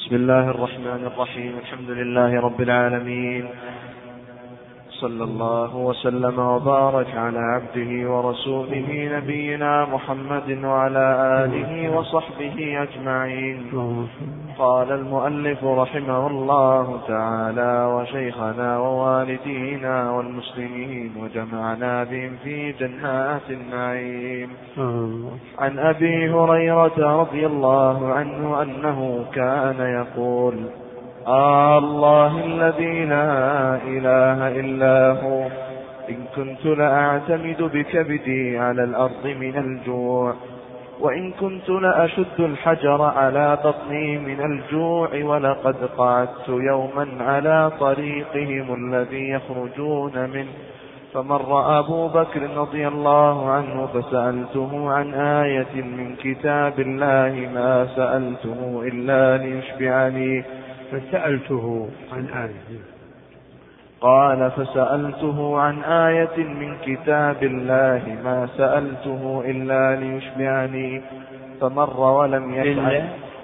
بسم الله الرحمن الرحيم. الحمد لله رب العالمين، صلى الله وسلم وبارك على عبده ورسوله نبينا محمد وعلى آله وصحبه أجمعين. قال المؤلف رحمه الله تعالى: وشيخنا ووالدينا والمسلمين وجمعنا بهم في جنات النعيم. عن أبي هريرة رضي الله عنه أنه كان يقول: الله الذي لا إله إلا هو، إن كنت لأعتمد بكبدي على الأرض من الجوع، وإن كنت لأشد الحجر على بطني من الجوع، ولقد قعدت يوما على طريقهم الذي يخرجون منه، فمر أبو بكر رضي الله عنه فسألته عن آية من كتاب الله ما سألته إلا ليشبعني. فسألته عن آية، قال: فسألته عن آية من كتاب الله ما سألته إلا ليشبعني، فمر ولم يفعل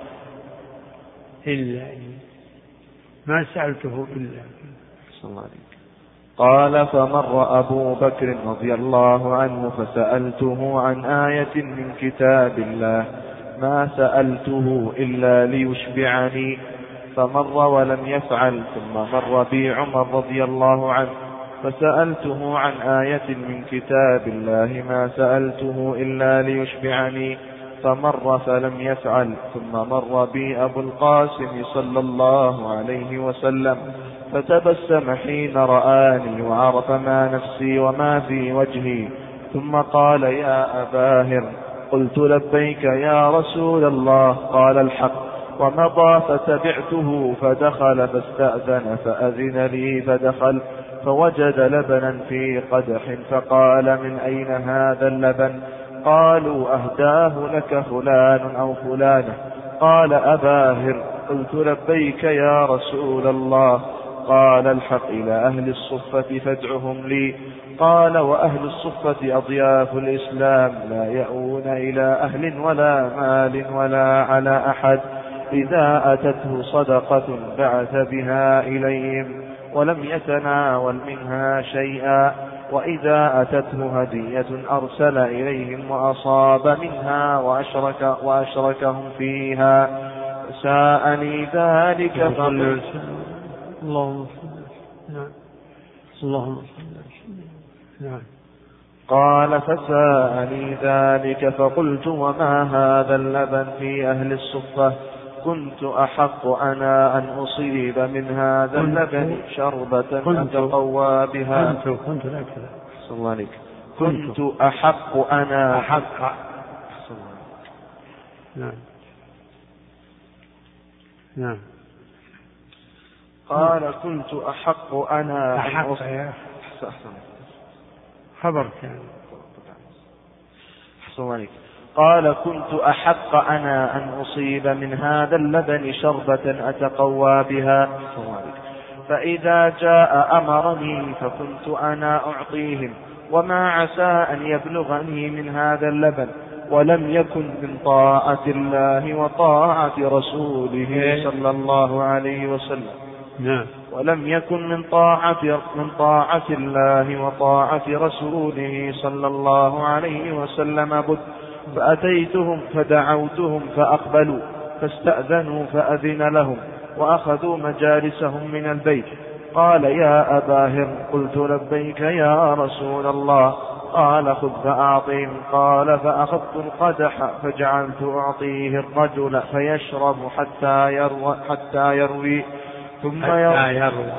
إلا ما سألته إلا. قال: فمر أبو بكر رضي الله عنه فسألته عن آية من كتاب الله ما سألته إلا ليشبعني، فمر ولم يفعل. ثم مر بي عمر رضي الله عنه فسألته عن آية من كتاب الله ما سألته إلا ليشبعني، فمر فلم يفعل. ثم مر بي أبو القاسم صلى الله عليه وسلم فتبسم حين رآني وعرف ما نفسي وما في وجهي، ثم قال: يا أباهر. قلت: لبيك يا رسول الله. قال: الحق. ومضى فتبعته فدخل فاستأذن فأذن لي، فدخل فوجد لبنا في قدح، فقال: من أين هذا اللبن؟ قالوا: أهداه لك فلان أو فلانة. قال: أباهر. قلت: لبيك يا رسول الله. قال: الحق إلى أهل الصفة فادعهم لي. قال: وأهل الصفة أضياف الإسلام، لا يأوون إلى أهل ولا مال ولا على أحد، إذا أتته صدقة بعث بها إليهم ولم يتناول منها شيئا، وإذا أتته هدية أرسل إليهم وأصاب منها وأشركهم فيها. ساءني ذلك اللهم صل. قال: فساءني ذلك فقلت: وما هذا اللبن في أهل الصفة؟ كنت أحق أنا أن أصيب من هذا اللبن شربة أتقوى بها. كنت أحق أنا نعم. قال: كنت أحق أنا خبر كان. قال: كنت أحق أنا أن أصيب من هذا اللبن شربة أتقوى بها، فإذا جاء أمرني فكنت أنا أعطيهم، وما عسى أن يبلغني من هذا اللبن، ولم يكن من طاعة الله وطاعة رسوله صلى الله عليه وسلم. ولم يكن من طاعة الله وطاعة رسوله صلى الله عليه وسلم بد. فأتيتهم فدعوتهم فأقبلوا، فاستأذنوا فأذن لهم، وأخذوا مجالسهم من البيت. قال: يا أباهر. قلت: لبيك يا رسول الله. قال: خذ فأعطهم. قال: فأخذت القدح فجعلت أعطيه الرجل فيشرب حتى يروي ثم يروي.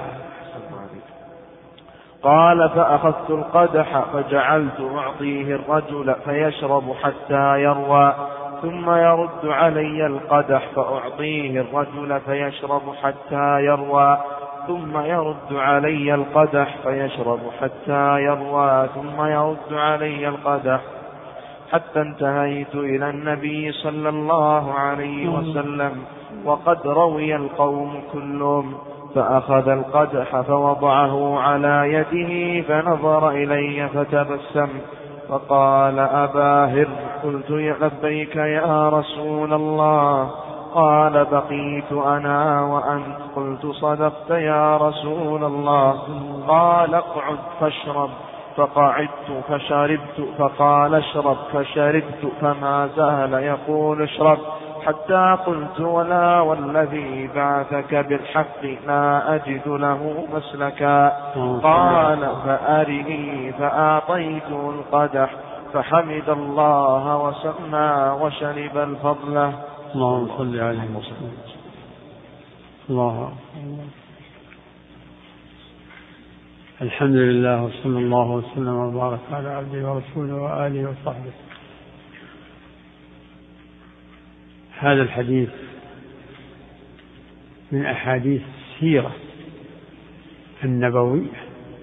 قال: فأخذت القدح فجعلت أعطيه الرجل فيشرب حتى يروى، ثم يرد علي القدح فأعطيه الرجل فيشرب حتى يروى، ثم يرد علي القدح فيشرب حتى يروى، ثم يرد علي القدح، حتى انتهيت إلى النبي صلى الله عليه وسلم وقد روي القوم كلهم. فأخذ القدح فوضعه على يده فنظر إلي فتبسم فقال: أباهر. قلت: لبيك يا رسول الله. قال بقيت أنا وأنت. قلت صدقت يا رسول الله. قال اقعد فاشرب. فقعدت فشربت. فقال اشرب فشربت. فما زال يقول اشرب حتى قلت ولا والذي بعثك بالحق لا أجد له مسلكا. قال فأرني. فأعطيته القدح فحمد الله وسمى وشرب الفضلة. اللهم صل عليه وسلم. الله الحمد لله وصلى الله وسلم وبارك على عبده ورسوله وآله وصحبه. هذا الحديث من أحاديث السيرة النبوية،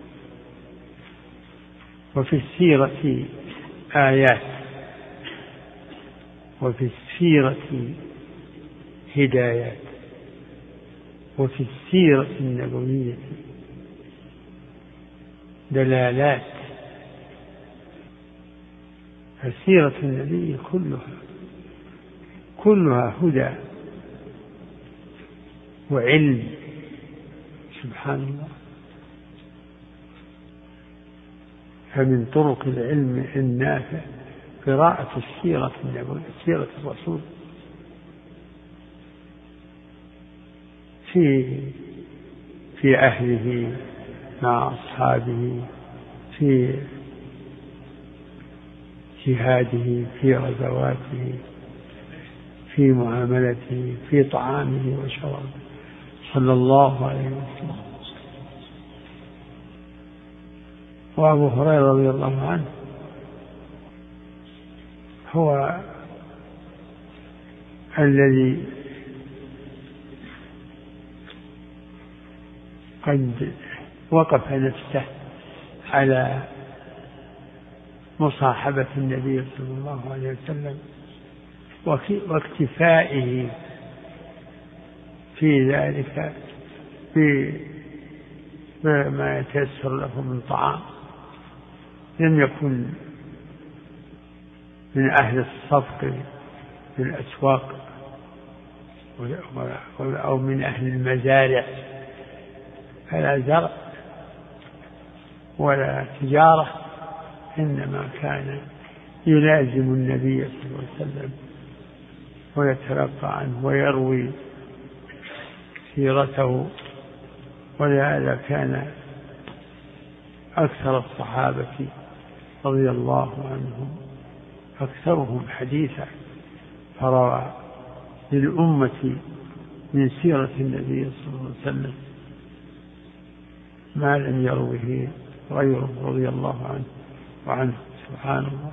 وفي السيرة آيات، وفي السيرة هدايات، وفي السيرة النبوية دلالات. السيرة النبي كلها هدى وعلم. سبحان الله. فمن طرق العلم النافع قراءة السيرة النبوية، سيرة الرسول في أهله مع أصحابه، في جهاده، في غزواته، في معاملته، في طعامه وشرابه، صلى الله عليه وسلم. وأبو هريرة رضي الله عنه هو الذي قد وقف نفسه على مصاحبة النبي صلى الله عليه وسلم واكتفائه في ذلك بما يتيسر له من طعام. لم يكن من أهل الصفق في الأسواق أو من أهل المزارع، فلا زرع ولا تجارة، إنما كان يلازم النبي صلى الله عليه وسلم ويتلقى عنه ويروي سيرته. ولهذا كان أكثر الصحابة رضي الله عنهم أكثرهم حديثا، فروى للأمة من سيرة النبي صلى الله عليه وسلم ما لم يروه غيره رضي الله عنه. سبحان الله.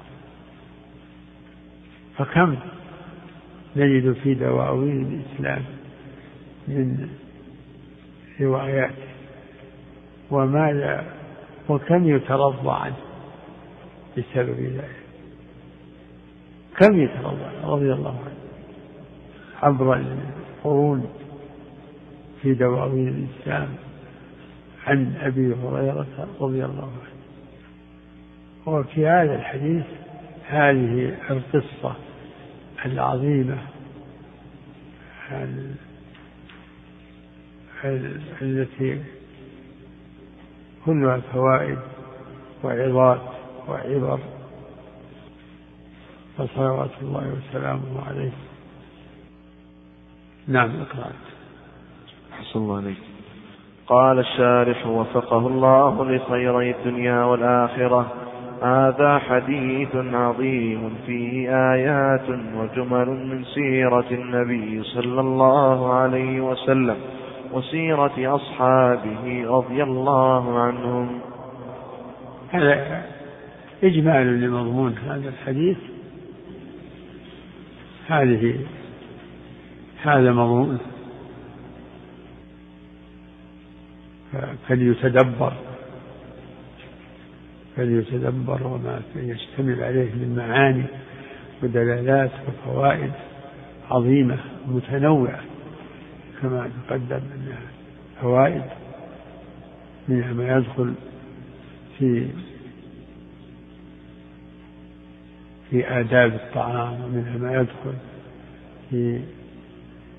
فكم نجد في دواوين الإسلام من روايات، وكم يترضى عنه بسبب ذلك، كم يترضى رضي الله عنه عبر القرون في دواوين الإسلام عن أبي هريرة رضي الله عنه. وفي هذا الحديث هذه القصة العظيمة التي كلها فوائد وعظات وعبر، فصلوات الله وسلامه عليه. نعم، اقرأ. أحسن الله عليك. قال الشارح وفقه الله لخيري الدنيا والآخرة: هذا حديث عظيم فيه آيات وجمل من سيرة النبي صلى الله عليه وسلم وسيرة أصحابه رضي الله عنهم. هذا إجمال لمضمون هذا الحديث. هذا مضمون، فليتدبر وما يشتمل عليه من معاني ودلالات وفوائد عظيمة متنوعة، كما تقدم أنها فوائد منها ما يدخل في آداب الطعام، ومنها ما يدخل في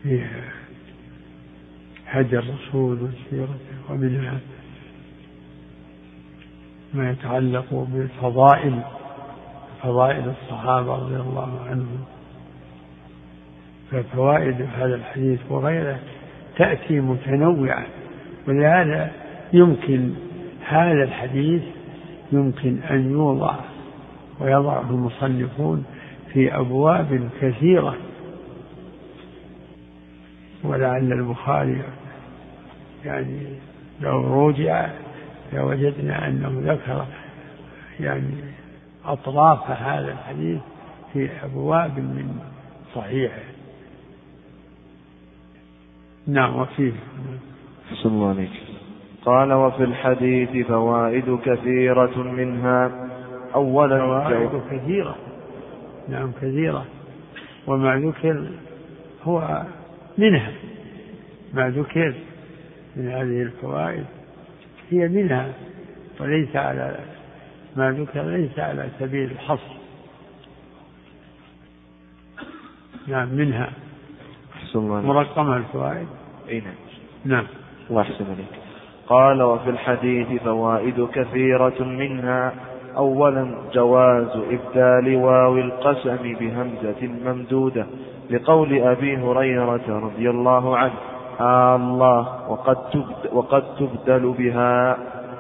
فيها هدي الرسول وسيرته، ومنها ما يتعلق بفضائل الصحابة رضي الله عنهم. ففوائد هذا الحديث وغيره تأتي متنوعة، ولهذا يمكن هذا الحديث يمكن أن يوضع ويضعه المصنفون في أبواب كثيرة، ولعل البخاري يعني لو رجع لوجدنا أنه ذكر يعني أطراف هذا الحديث في أبواب من صحيحه. نعم. وفيه حسن الله عليك. قال: وفي الحديث فوائد كثيرة منها أولا فوائد كثيرة. نعم كثيرة، وما ذكر هو منها، ما ذكر من هذه الفوائد هي منها، وليس على ما ذكر ليس على سبيل الحصر. نعم منها مرقمة الفوائد. نعم. الله يحسن عليك. قال: وفي الحديث فوائد كثيرة منها أولا جواز إبدال واو القسم بهمزة ممدودة لقول أبي هريرة رضي الله عنه: الله وقد تبدل بها.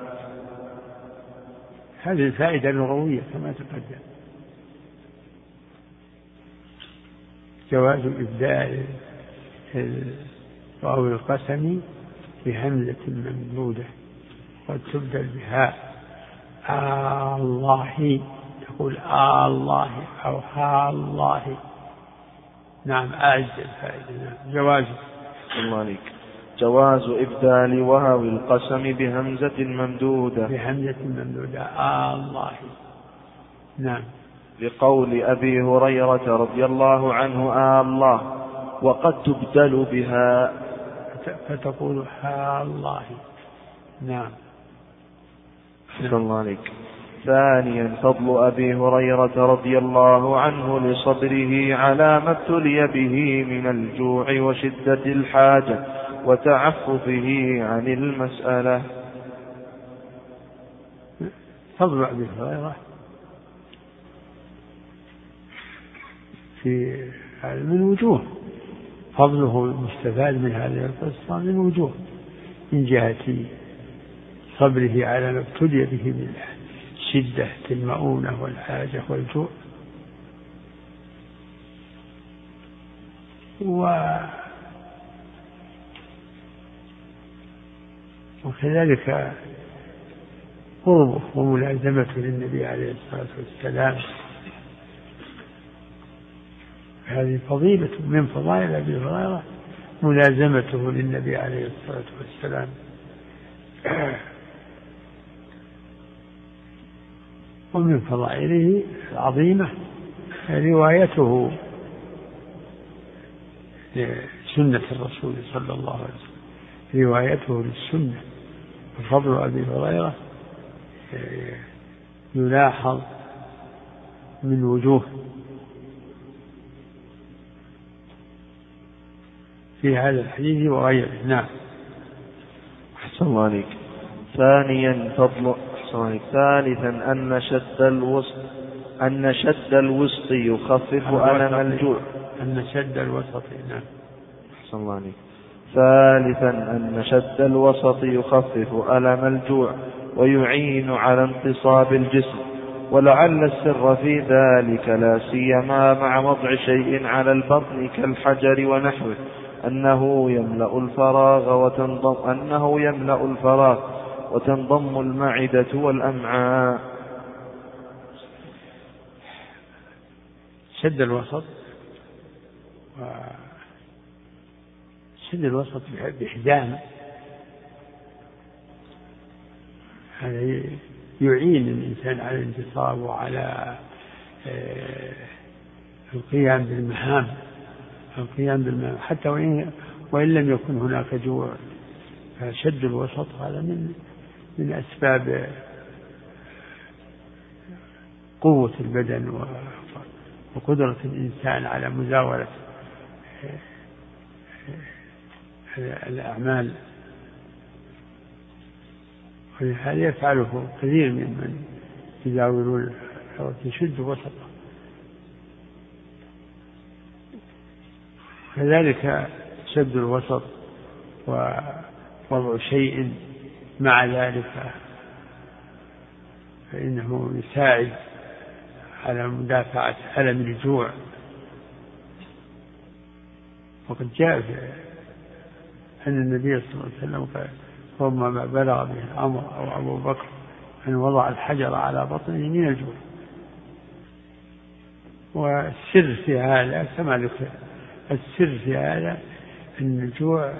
هذه الفائدة اللغوية كما تقدم، جواز إبدال واو القسم بهمزة ممدودة قد تبدل بها. الله تقول الله أو الله. نعم أعز الفائدة. نعم. جواز إبدال واو القسم بهمزة ممدودة الله. نعم. لقول أبي هريرة رضي الله عنه: الله وقد تبدل بها، فتقول الله. نعم. حسن الله عليك. ثانيا فضل أبي هريرة رضي الله عنه لصبره على ما ابتلي به من الجوع وشدة الحاجة وتعففه عن المسألة. فضل أبي هريرة في من وجوه، فضله المستفاد من هذه القصة من وجوه، من جهة صبره على ما ابتلي به من شدة المؤونة والحاجة والجوع، وكذلك قربه وملازمته للنبي عليه الصلاة والسلام. هذه فضيلة من فضائل أبي هريرة ملازمته للنبي عليه الصلاة والسلام. ومن فضائله العظيمة روايته لسنة الرسول صلى الله عليه وسلم، روايته للسنة. وفضل أبي هريرة يلاحظ من وجوه في هذا الحديث وغيره. نعم. أحسن الله عليك. ثالثا أن شد الوسط يخفف ألم الجوع. أن شد الوسط. نعم. أحسن الله عليك. ثالثا أن شد الوسط يخفف ألم الجوع ويعين على انتصاب الجسم، ولعل السر في ذلك لا سيما مع وضع شيء على البطن كالحجر ونحوه أنه يملأ الفراغ وتنضم المعدة والأمعاء. شد الوسط بإحدام، هذا يعين الإنسان على الانتصاب وعلى القيام بالمهام حتى وإن لم يكن هناك جوع. فشد الوسط هذا من أسباب قوة البدن وقدرة الإنسان على مزاولة الأعمال، ولهذا يفعله كثير من يزاولون يشد وسطه. كذلك شد الوسط ووضع شيء مع ذلك فإنه يساعد على مدافعة ألم الجوع. وقد جاء أن النبي صلى الله عليه وسلم قال ربما بلغ به الأمر أو أبو بكر أن وضع الحجر على بطنه من الجوع. والسر في هذا كما ذكر، السر في هذا أن الجوع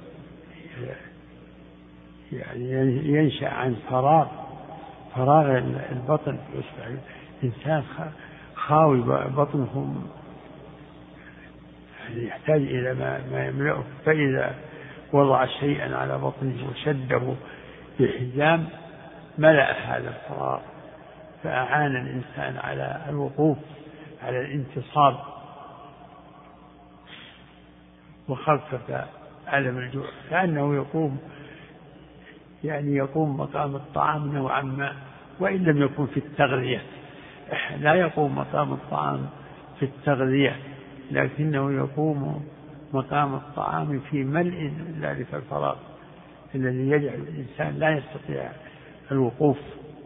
يعني ينشأ عن فراغ البطن، يصبح الإنسان خاوي بطنه، يعني يحتاج إلى ما يملأه. فإذا وضع شيئا على بطنه وشده بحزام ملأ هذا الفراغ، فأعان الإنسان على الوقوف على الانتصاب وخفف ألم الجوع، كأنه يقوم مقام الطعام نوعا ما، وإن لم يكن في التغذية. لا يقوم مقام الطعام في التغذية، لكنه يقوم مقام الطعام في ملء ذلك الفراغ الذي يجعل الإنسان لا يستطيع الوقوف.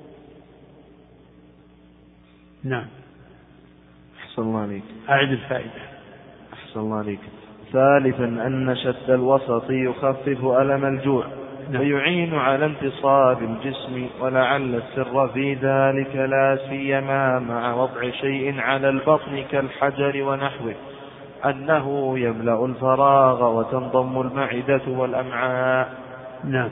نعم. أحسن الله عليك. أعد الفائدة. أحسن الله عليك. ثالثا أن شد الوسط يخفف ألم الجوع ويعين على انتصاب الجسم، ولعل السر في ذلك لا سيما مع وضع شيء على البطن كالحجر ونحوه أنه يملأ الفراغ وتنضم المعدة والأمعاء. نعم.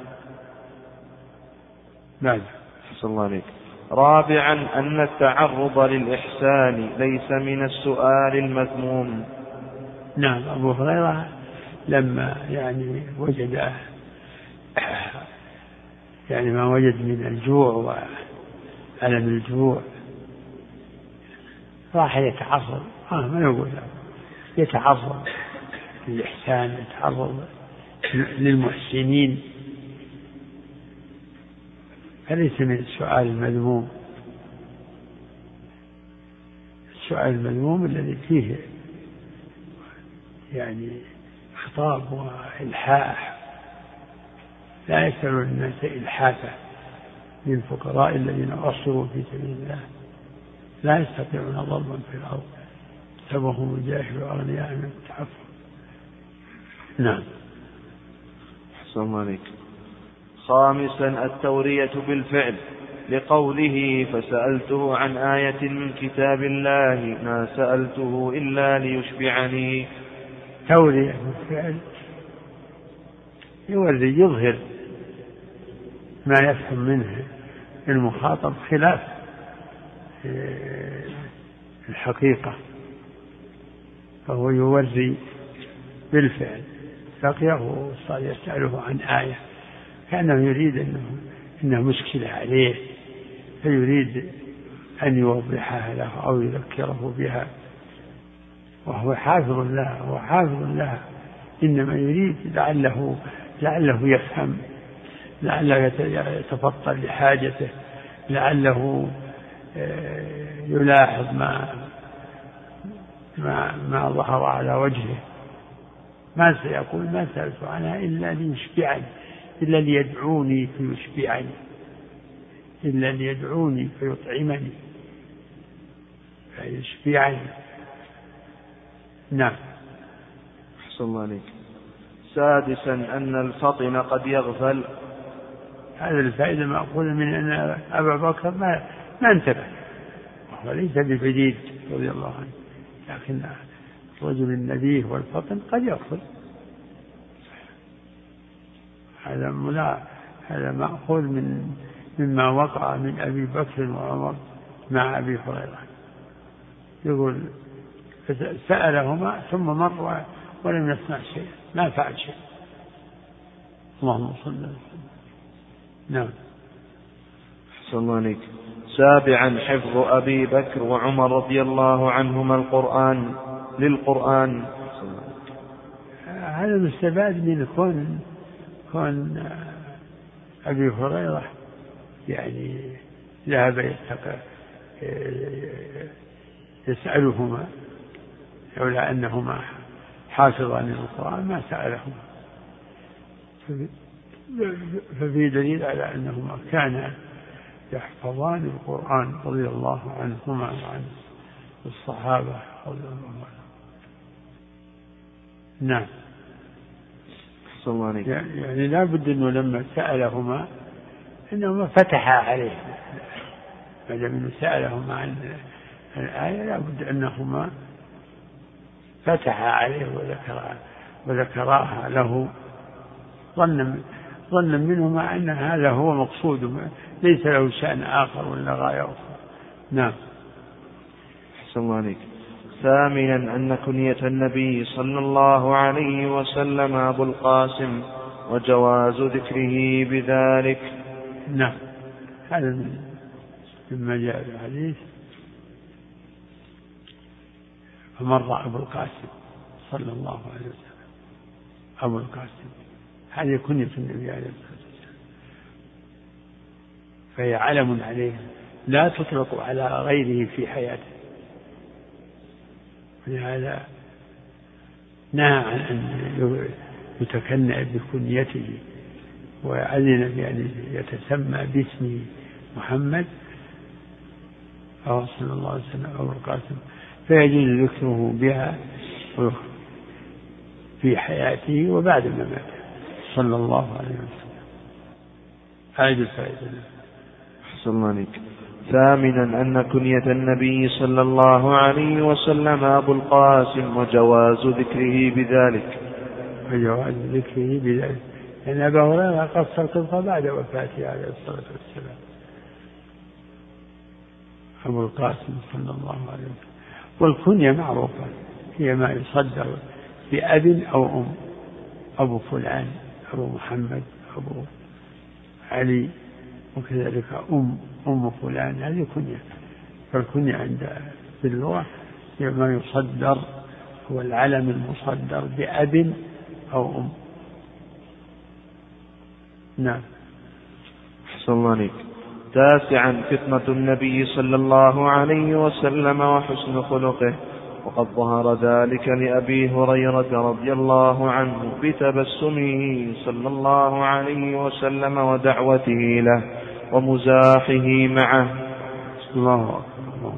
نعم. أحسن الله عليك. رابعا أن التعرض للإحسان ليس من السؤال المذموم. نعم. أبو هريرة لما وجد ما وجد من الجوع وألم الجوع راح يتعرض، ما نقول يتعرض للإحسان، يتعرض للمحسنين، فليس من السؤال المذموم. السؤال المذموم الذي فيه خطاب وإلحاح، لا يسأل الناس إلحافا للفقراء الذين أحصروا في سبيل الله لا يستطيعون ضربا في الأرض تبهم الجاهل وأغنياء من التعفف. نعم. أحسن الله عليك. خامسا التورية بالفعل، لقوله فسألته عن آية من كتاب الله ما سألته إلا ليشبعني. تورية بالفعل يظهر ما يفهم منه المخاطب خلاف الحقيقة، فهو يوري بالفعل. لقيه صار يسأله عن آية كأنه يريد إنه مشكلة عليه، فيريد أن يوضحها له أو يذكره بها، وهو حافظ لها إنما يريد لعله يفهم، لعله يتفطن لحاجته، لعله يلاحظ ما ظهر على وجهه. ما سيقول ما سألت عنها إلا ليشبعني، إلا ليدعوني فيشبعني، إلا ليدعوني فيطعمني فيشبعني. نعم. أحسن الله عليك. سادسا أن الفطن قد يغفل. هذا الفائدة مأخوذة من أن أبا بكر ما انتبه، وهو ليس ببديد رضي الله عنه، لكن الرجل النبيه والفطن قد يغفل. هذا مأخوذ مما وقع من أبي بكر وعمر مع أبي هريرة. يقول سألهما ثم مر ولم يسمع شيء، ما فعل شيء. اللهم صل وسلم. نعم. أحسن الله عليك. سابعا حفظ أبي بكر وعمر رضي الله عنهما للقرآن. هذا مستفاد من كون أبي هريرة يعني ذهب يسألهما، لولا أنهما حافظان للقرآن ما سألهما، ففي دليل على أنهما كانا يحفظان القرآن رضي الله عنهما وعن الصحابة رضي الله عنهم. نعم. يعني لا بد أنه لما سألهما إنهما فتحا عليه، ما دام أنه سألهما عن الآية لا بد أنهما فتحا عليه وذكراها له ظنا منهما أن هذا هو مقصود، ليس له شأن آخر ولا غاية أخرى. نعم. أحسن الله عليك. ثامنا أن كنية النبي صلى الله عليه وسلم أبو القاسم وجواز ذكره بذلك. نعم، هذا مما جاء في الحديث. فمر أبو القاسم صلى الله عليه وسلم، أبو القاسم هذه كنية النبي عليه الصلاة والسلام، فهي علم عليه لا تطلق على غيره في حياته، ولهذا نهى عن أن يتكنى بكنيته، وأذن بأن يتسمى باسمه محمد صلى الله عليه وسلم أبو القاسم، فيجوز ذكره بها في حياته وبعد ما مات صلى الله عليه وسلم. هذه الفائدة. أحسن الله عليك. ثامنا أن كنية النبي صلى الله عليه وسلم أبو القاسم وجواز ذكره بذلك. وجواز ذكره بذلك، لأن أبا هريرة قص القصة بعد وفاته عليه الصلاة والسلام. أبو القاسم صلى الله عليه وسلم. والكنية معروفة، هي ما يصدر بأب أو أم، أبو فلان، أبو محمد، أبو علي، وكذلك أم فلان، هذه كنية. فالكنية عند في اللغة هي ما يصدر، هو العلم المصدر بأب أو أم. نعم. أحسن الله عليك. تاسعا فتنة النبي صلى الله عليه وسلم وحسن خلقه، وقد ظهر ذلك لأبي هريرة رضي الله عنه بتبسمه صلى الله عليه وسلم ودعوته له ومزاحه معه. الله أكبر.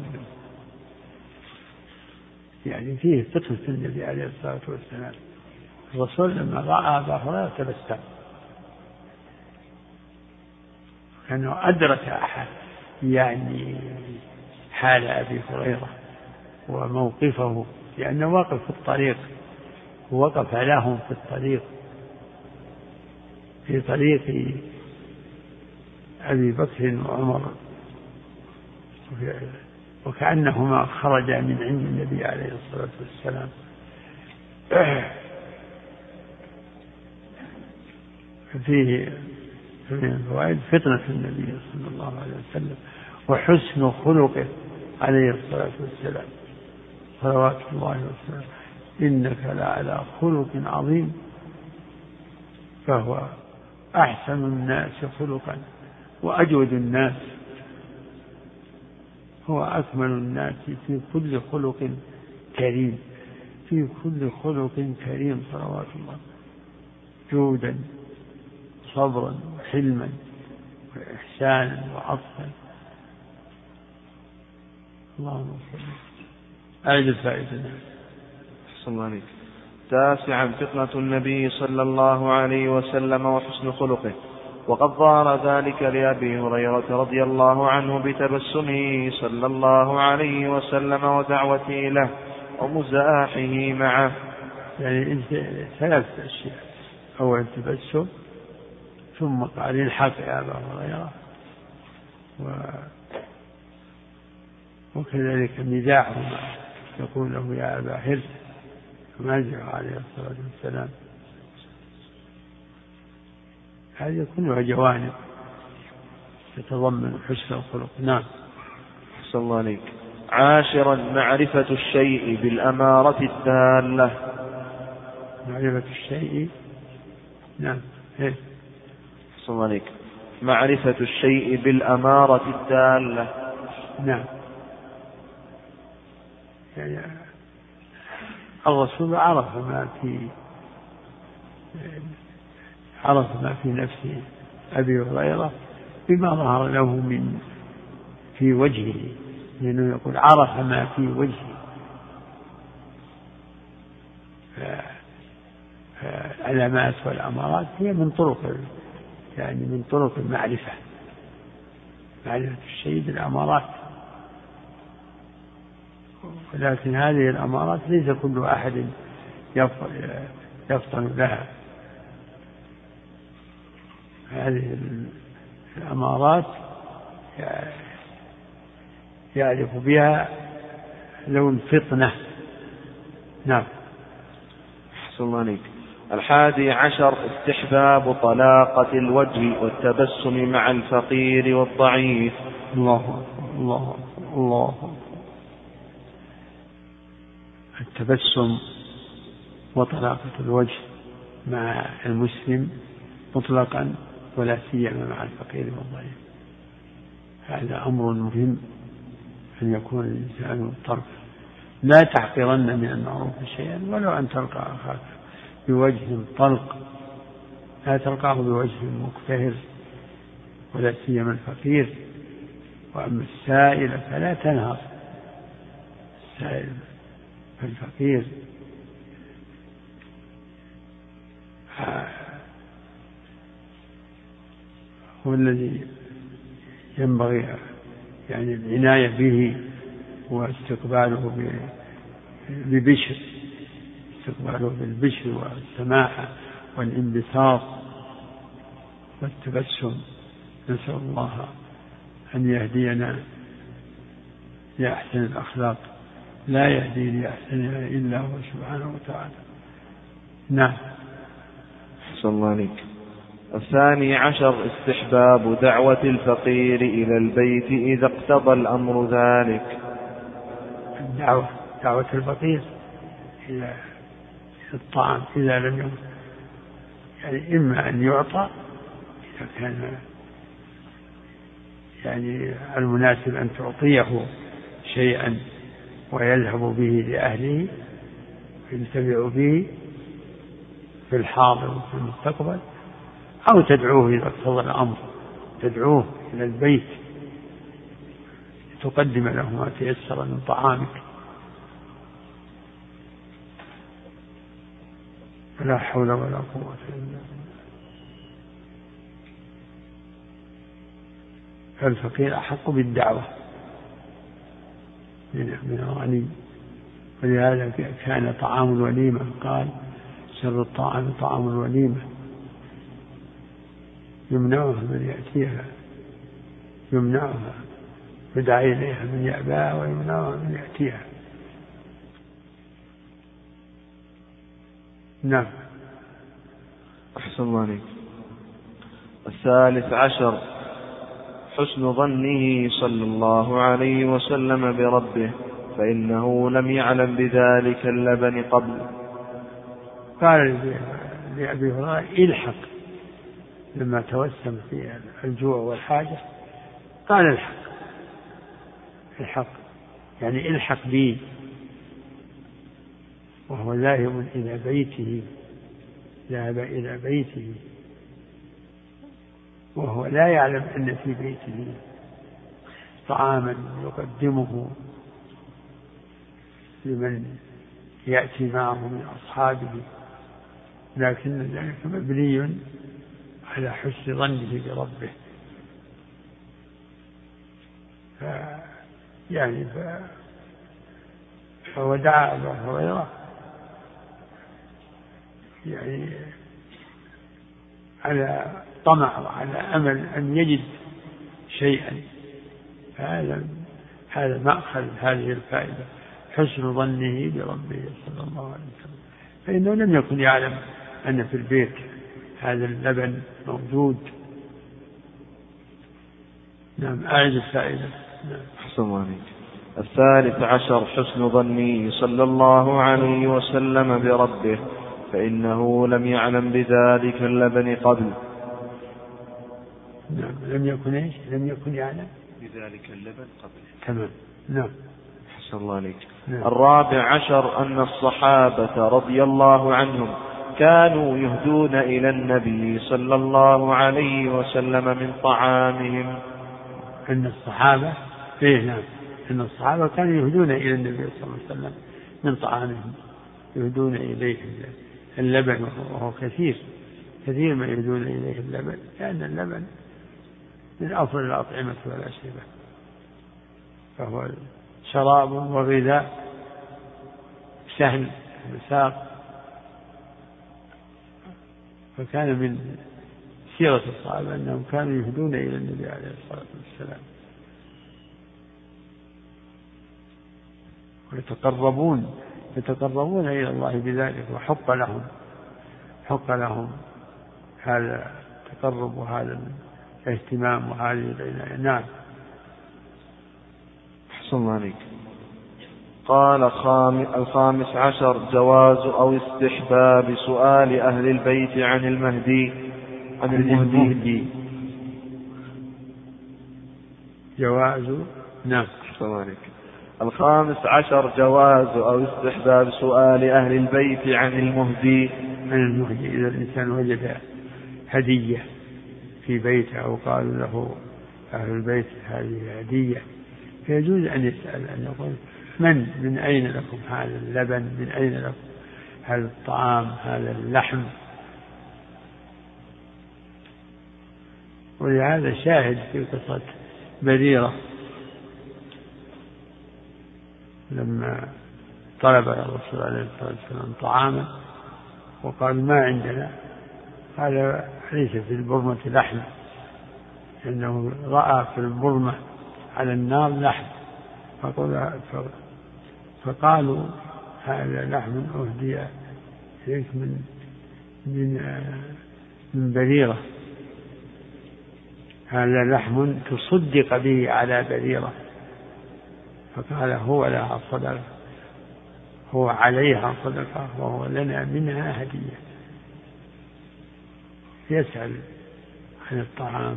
يعني فيه فتنة النبي عليه الصلاة والسلام. الرسول لما رأى أبا هريرة تبسم، كأنه أدرك يعني حال أبي هريرة وموقفه، لأنه واقف في الطريق، ووقف لهم في الطريق، في طريق أبي بكر وعمر، وكأنهما خرجا من عند النبي عليه الصلاة والسلام. فيه من الفوائد فتنة النبي صلى الله عليه وسلم وحسن خلقه عليه الصلاة والسلام، صلوات الله وسلامه. إنك لعلى خلق عظيم، فهو أحسن الناس خلقا وأجود الناس، هو أكمل الناس في كل خلق كريم، في كل خلق كريم صلوات الله، جودا صبرا وحلما وإحسانا وعطفا. اللهم صل. أعد الفائدة. أحسن الله عليك. تاسعا فتنة النبي صلى الله عليه وسلم وحسن خلقه، وقد ظهر ذلك لأبي هريرة رضي الله عنه بتبسمه صلى الله عليه وسلم ودعوته له ومزاحه معه. يعني ثلاث أشياء: أول التبسم، ثم قال الحق يا أبا هريرة، وكذلك مزاحه، يقول له يا أبا هرس، مازح عليه الصلاة والسلام. هذه كلها جوانب تتضمن حسن الخلق. نعم. أحسن الله عليك. عاشرا معرفة الشيء بالأمارة الدالة. معرفة الشيء. نعم. صلى عليك. معرفة الشيء بالأمارة الدالة. نعم. يعني الرسول عرف ما في نفس أبي هريرة بما ظهر له من في وجهه، لأنه يقول عرف ما في وجهه. العلامات والأمارات هي من طرق المعرفة، معرفة الشيء بالأمارات. ولكن هذه الأمارات ليس كل أحد يفطن لها. هذه الأمارات يعرف بها ذو الفطنة. نعم. أحسن الله عليك. 11 استحباب طلاقة الوجه والتبسم مع الفقير والضعيف. الله الله الله. التبسم وطلاقة الوجه مع المسلم مطلقا، ولا سيما مع الفقير والضعيف، هذا أمر مهم أن يكون الإنسان طرف. لا تحقرن من المعروف شيئا ولو أن تلقى أخاك بوجه طلق، لا تلقاه بوجه مكتهر، ولا سيما الفقير. وأما السائل فلا تنهر السائل، فالفقير هو الذي ينبغي يعني العناية به واستقباله ببشر، استقباله بالبشر والسماحة والانبساط والتبسم. نسأل الله أن يهدينا لأحسن الأخلاق، لا يهدي لأحسنها إلا هو سبحانه وتعالى. نعم. أحسن الله عليك. 12 استحباب دعوة الفقير إلى البيت إذا اقتضى الأمر ذلك. دعوة الفقير إلى الطعام إذا لم يكن، يعني إما أن يعطى إذا كان يعني المناسب أن تعطيه شيئا ويذهب به لأهله ينتفع به في الحاضر وفي المستقبل، أو تدعوه إذا اقتضى الأمر، تدعوه إلى البيت تقدم له ما تيسر من طعامك. لا حول ولا قوة إلا بالله. فالفقير أحق بالدعوة من الغني، ولهذا كان طعام الوليمة قال شر الطعام طعام الوليمة يمنعها من يأتيها، يمنعها يدعى إليها من يأباها ويمنعها من يأتيها. نعم. أحسن الله عليك. 13 حسن ظنه صلى الله عليه وسلم بربه، فإنه لم يعلم بذلك اللبن قبل. قال لأبي هريرة الحق لما توسم في الجوع والحاجة، قال الحق يعني الحق بي، وهو ذاهب إلى بيته، ذهب إلى بيته وهو لا يعلم أن في بيته طعاما يقدمه لمن يأتي معه من أصحابه، لكن ذلك مبني على حسن ظنه بربه. فهو دعا أبا هريرة يعني على طمع وعلى أمل أن يجد شيئا. هذا مأخذ هذه الفائدة، حسن ظنه بربه صلى الله عليه وسلم، فإنه لم يكن يعلم أن في البيت هذا اللبن موجود. نعم. أعد الفائدة. حسن الله عليك. 13 حسن ظنه صلى الله عليه وسلم بربه، فإنه لم يعلم بذلك اللبن قبل. نعم. لم يكن إيش؟ لم يكن يعلم بذلك اللبن قبل. تمام. نعم. أحسن الله عليك. نعم. 14 أن الصحابة رضي الله عنهم كانوا يهدون إلى النبي صلى الله عليه وسلم من طعامهم. أن الصحابة نعم، أن الصحابة كانوا يهدون إلى النبي صلى الله عليه وسلم من طعامهم، يهدون إليه اللبن، وهو كثير ما يهدون إليه اللبن، لأن اللبن من أفضل الأطعمة والأشربة، فهو شراب وغذاء سهل مساق. فكان من سيرة الصحابة أنهم كانوا يهدون إلى النبي عليه الصلاة والسلام ويتقربون إلى الله بذلك، وحق لهم هذا التقرب وهذا الاهتمام وهذه العناية. نعم. أحسن الله عليك. قال 15 جواز أو استحباب سؤال أهل البيت عن المهدي جواز. نعم. 15 جواز أو استحباب سؤال أهل البيت عن المهدي. إذا الإنسان وجد هدية في بيته أو قالوا له أهل البيت هذه هدية، فيجوز أن يسأل، أن يقول من أين لكم هذا اللبن، من أين لكم هذا الطعام، هذا اللحم. ولهذا شاهد في قصة بريرة لما طلب الرسول عليه الصلاة والسلام طعاما وقال ما عندنا، قال ليس في البرمة لحم، لأنه رأى في البرمة على النار لحم، فقالوا هذا لحم أهدي إليك من بريرة، هذا لحم تصدق به على بريرة. فقال هو لها صدقة، هو عليها صدقة، وهو لنا منها هدية. يسأل عن الطعام.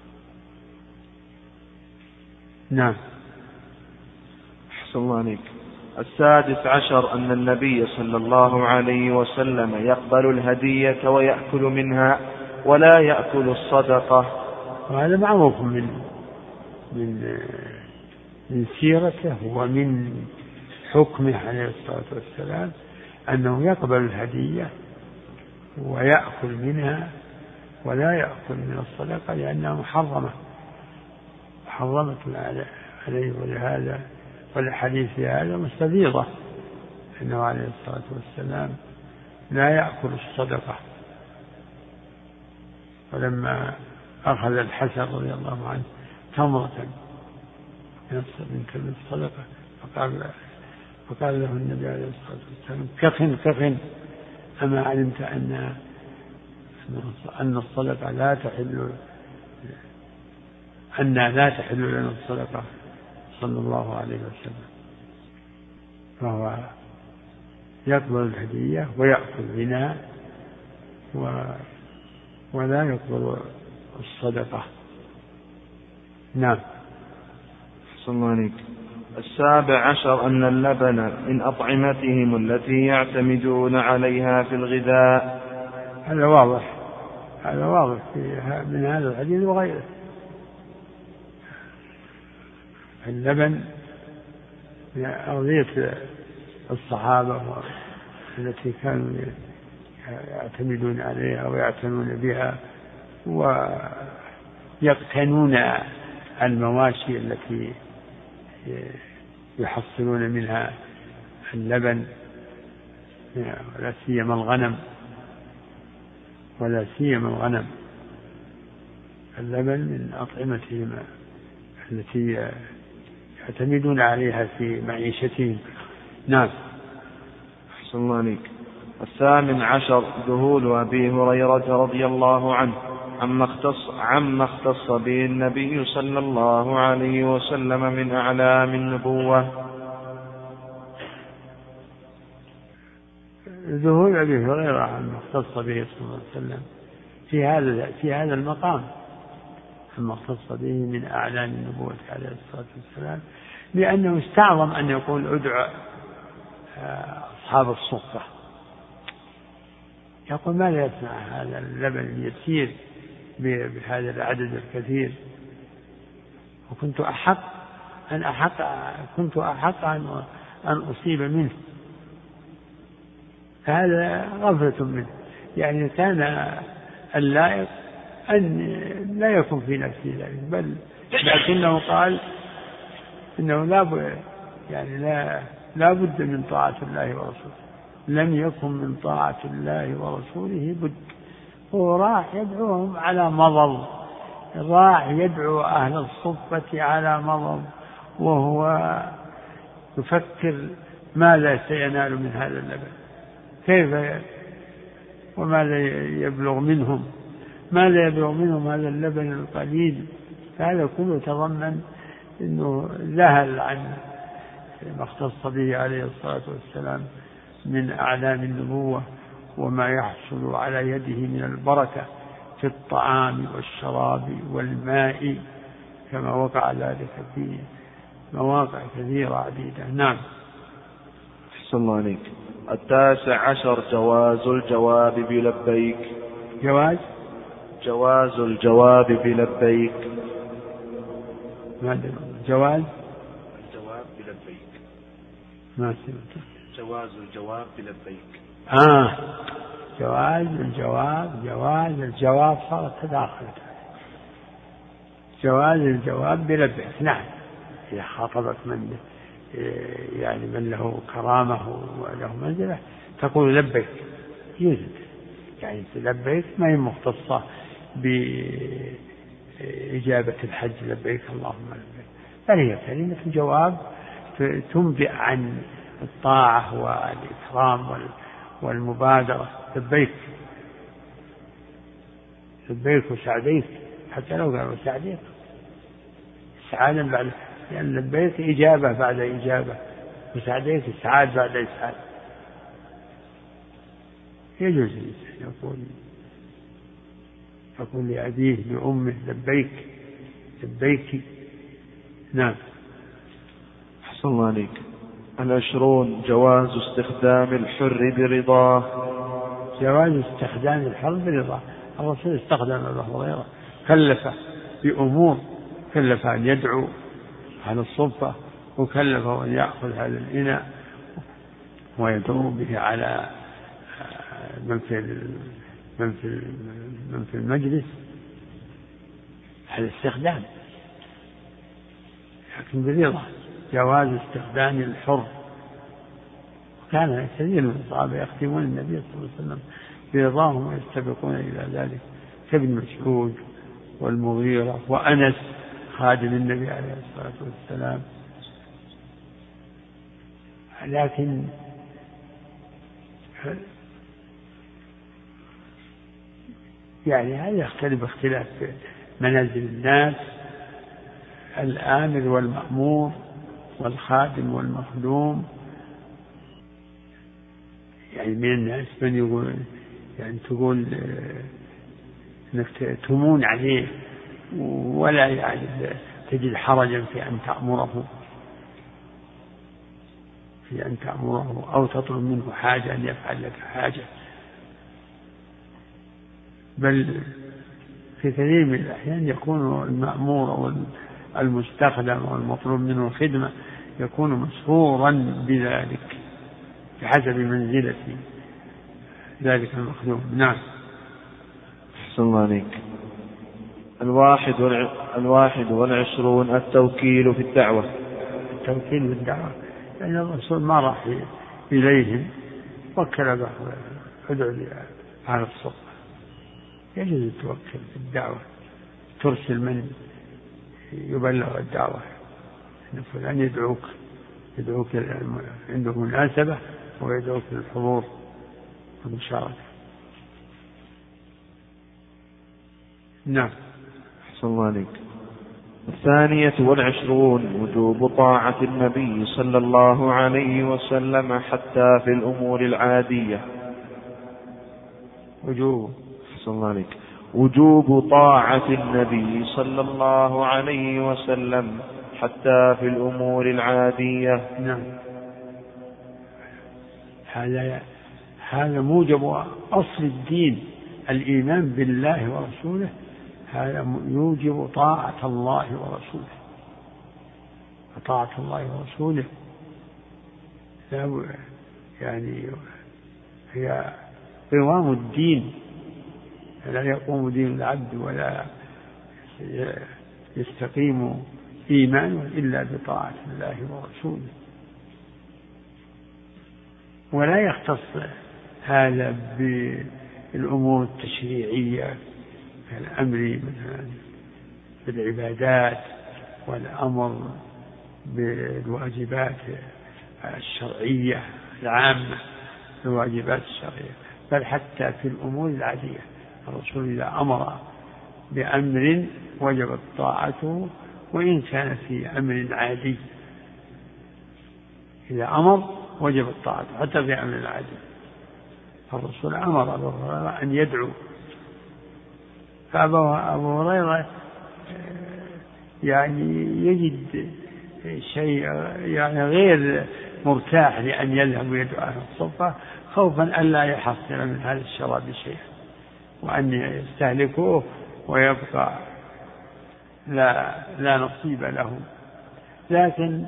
نعم. أحسن الله عليك. 16 أن النبي صلى الله عليه وسلم يقبل الهدية ويأكل منها ولا يأكل الصدقة. وهذا معروف من سيرته ومن حكمه عليه الصلاة والسلام أنه يقبل الهدية ويأكل منها ولا يأكل من الصدقة، لأنها محرمة عليه. ولهذا والحديث في هذا مستفيضة أنه عليه الصلاة والسلام لا يأكل الصدقة. ولما أخذ الحسن رضي الله عنه تمرة من كلمة الصدقة فقال له النبي عليه الصلاة والسلام كفن أما علمت أن الصدقة لا تحل لنا الصدقة صلى الله عليه وسلم. فهو يقبل الهدية ويأكل منها ولا يقبل الصدقة. نعم. أحسن الله عليك. 17 أن اللبن من أطعمتهم التي يعتمدون عليها في الغذاء. هذا واضح من هذا الحديث وغيره. اللبن من أغذية الصحابة التي كانوا يعتمدون عليها ويعتنون بها ويقتنون المواشي التي يحصلون منها اللبن، ولا سيما الغنم. اللبن من أطعمتهم التي يعتمدون عليها في معيشتهم. نعم. أحسن الله عليك. 18 ذهول أبي هريرة رضي الله عنه عما اختص به النبي صلى الله عليه وسلم من أعلام النبوة. ظهور أبي هريرة عن اختص به صلى الله عليه وسلم في هذا المقام، ثم اختص به من أعلام النبوة عليه الصلاة والسلام، لأنه استعظم أن يقول ادعو أصحاب الصفة. يقول ماذا يصنع هذا اللبن اليسير بهذا العدد الكثير، وكنت أحق أن أصيب منه. هذا غفلة منه، يعني كان اللائق أن لا يكون في نفسه ذلك، بل لكنه قال إنه لا بد من طاعة الله ورسوله، لم يكن من طاعة الله ورسوله بد. هو راح يدعوهم على مضض، راح يدعو أهل الصفة على مضض، وهو يفكر ماذا سينال من هذا اللبن، كيف وماذا يبلغ منهم هذا اللبن القليل. هذا كله يتضمن أنه ذهل عن ما اختص به عليه الصلاة والسلام من أعلام النبوة، وما يحصل على يده من البركة في الطعام والشراب والماء، كما وقع ذلك في مواقع كثيرة عديدة. نعم. أحسن الله عليك. 19 جواز الجواب بلبيك. جواز الجواب بلبيك. ماذا جواز الجواب بلبيك؟ ما سمعت. جواز الجواب بلبيك. جواز الجواب صارت تداخلت. جواز الجواب بلبيك، نعم. إذا خاطبك من له كرامة وله منزلة تقول لبيك، يوجد يعني لبيك ما هي مختصة بإجابة الحج لبيك اللهم لبيك، بل هي كلمة جواب تنبئ عن الطاعة والإكرام والمبادرة. لبيك وسعديك، حتى لو قالوا سعديك سعادة بعد، لأن لبيك إجابة بعد إجابة، وسعديك إسعاد بعد إسعاد. يجوز الإنسان يقول لأبيه لأمه لبيك. نعم. أحسن الله عليك. 20 جواز استخدام الحر برضاه. جواز استخدام الحر برضاه. الرسول استخدم أبا هريرة، كلفه بأمور، كلف أن يدعو على الصفة، وكلفه أن يأخذ هذا الإناء ويدعو به على من في المجلس. هذا استخدام، لكن برضا. جواز استخدام الحر. كان كثير من الصحابة يختمون النبي صلى الله عليه وسلم برضاهم ويستبقون إلى ذلك، كابن مسعود والمغيرة وأنس خادم النبي عليه الصلاة والسلام. لكن يعني هذا يختلف اختلاف منازل الناس، الآمر والمأمور والخادم والمخدوم. يعني من الناس من يقول يعني تقول انك تمون عليه ولا يعني تجد حرجا في أن تأمره أو تطلب منه حاجة أن يفعل لك حاجة، بل في كثير من الأحيان يكون المأمور والمستخدم والمطلوب منه الخدمة يكون مسرورا بذلك بحسب منزلة ذلك المخدوم. نعم. أحسن الله عليك. 21 التوكيل في الدعوة. التوكيل في الدعوة يعني الرسول ما راح إليهم وكل به ادعو لي على الصف. يجوز التوكل في الدعوة، ترسل من يبلغ الدعوة أن فلان يدعوك عنده مناسبة ويدعوك للحضور والمشاركة. نعم. أحسن الله عليك. 22 وجوب طاعة النبي صلى الله عليه وسلم حتى في الأمور العادية. وجوب طاعة النبي صلى الله عليه وسلم حتى في الأمور العادية. نعم، هذا موجب أصل الدين، الإيمان بالله ورسوله، هذا يوجب طاعة الله ورسوله. طاعة الله ورسوله يعني هي قوام الدين، لا يقوم دين العبد ولا يستقيم إيمانه إلا بطاعة الله ورسوله. ولا يختص هذا بالأمور التشريعية كالأمر مثلا بالعبادات والأمر بالواجبات الشرعية العامة، الواجبات الشرعية، بل حتى في الأمور العادية. الرسول إذا أمر بأمر وجبت طاعته وإن كان في أمر عادي، إذا أمر وجبت طاعته حتى في أمر عادي. الرسول أمر أبو هريرة أن يدعو، فأبو هريرة يعني يجد شيء يعني غير مرتاح لأن يذهب ويدعو أهل الصفة، خوفا أن لا يحصل من هذا الشراب شيئا وأن يستهلكوه ويبقى لا نصيب له. لكن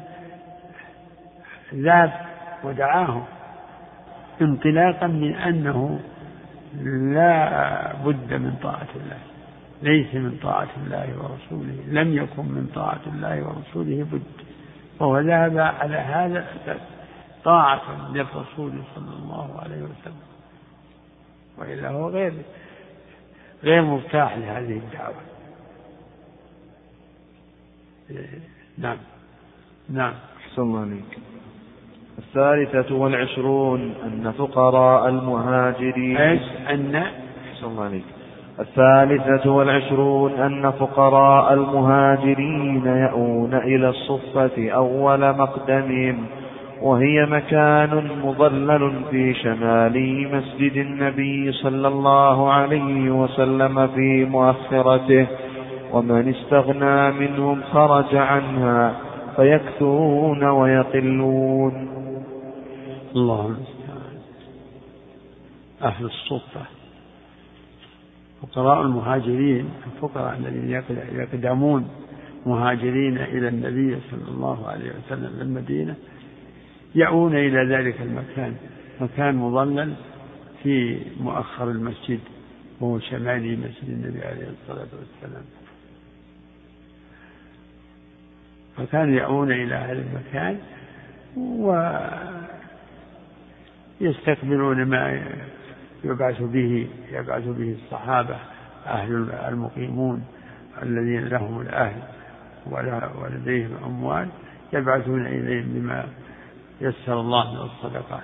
ذاب ودعاه انطلاقا من أنه لا بد من طاعة الله، ليس من طاعة الله ورسوله، لم يكن من طاعة الله ورسوله بد، وهو ذهب على هذا الأساس طاعة للرسول صلى الله عليه وسلم، وإلا هو غير مرتاح لهذه الدعوة. نعم. أحسن الله عليك. 23 أن فقراء المهاجرين أحسن الله عليك. 23 أن فقراء المهاجرين يأون إلى الصفة أول مقدمهم، وهي مكان مظلل في شمال مسجد النبي صلى الله عليه وسلم في مؤخرته، ومن استغنى منهم خرج عنها فيكثرون ويقلون. الله المستعان. أهل الصفة فقراء المهاجرين، الفقراء الذين يقدمون مهاجرين إلى النبي صلى الله عليه وسلم في المدينة، يأون إلى ذلك المكان، مكان مظلل في مؤخر المسجد وهو شمالي مسجد النبي عليه الصلاة والسلام. فكانوا يأون إلى هذا المكان ويستقبلون ما يبعث به الصحابة أهل المقيمون الذين لهم الأهل ولديهم أموال، يبعثون إليهم بما يسر الله من الصدقات.